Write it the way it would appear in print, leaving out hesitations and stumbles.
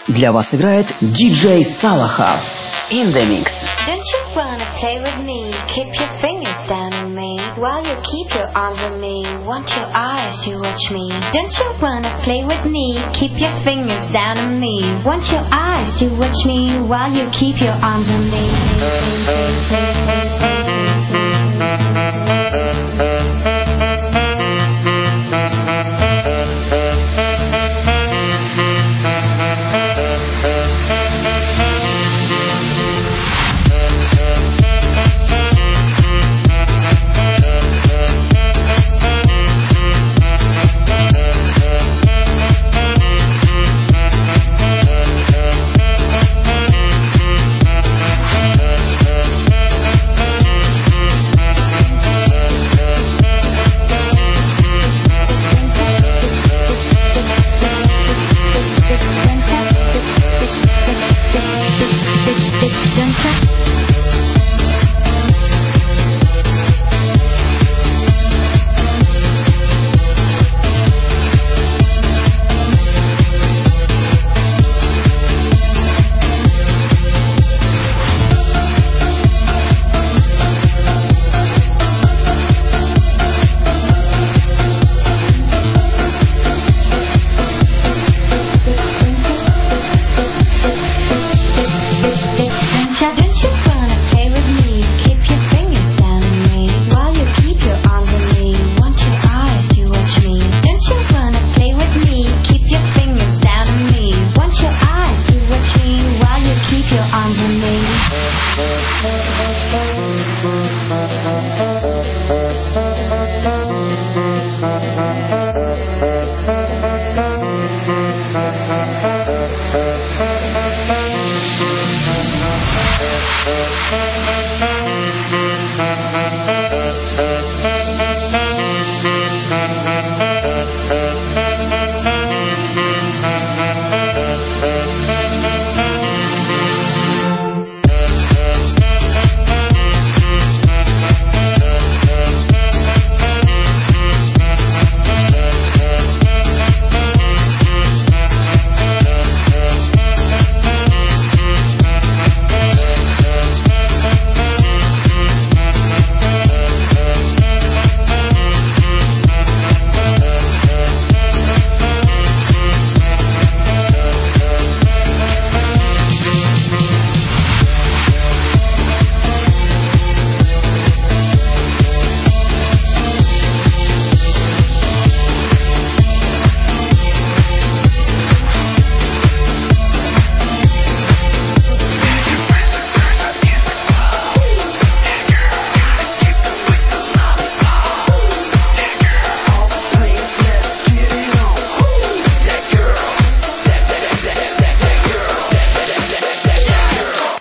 Для вас играет диджей Салахов. In the mix. Don't you wanna play with me? Keep your fingers down on me while you keep your arms on me. Want your eyes to watch me? Don't you wanna play with me? Keep your fingers down on me. Want your eyes to watch me while you keep your arms on me.